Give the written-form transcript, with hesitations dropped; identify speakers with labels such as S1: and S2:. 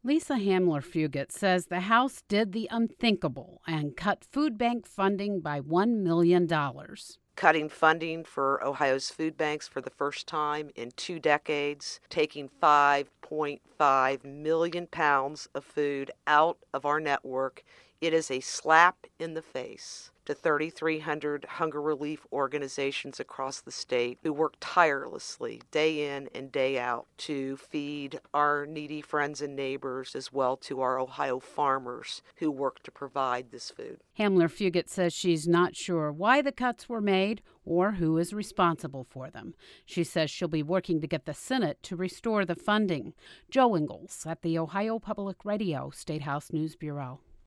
S1: Lisa Hamler-Fugit says the House did the unthinkable and cut food bank funding by $1 million.
S2: Cutting funding for Ohio's food banks for the first time in 2 decades, taking 5.5 million pounds of food out of our network. It is a slap in the face to 3,300 hunger relief organizations across the state who work tirelessly day in and day out to feed our needy friends and neighbors, as well to our Ohio farmers who work to provide this food.
S1: Hamler-Fugit says she's not sure why the cuts were made or who is responsible for them. She says she'll be working to get the Senate to restore the funding. Joe Ingles at the Ohio Public Radio State House News Bureau.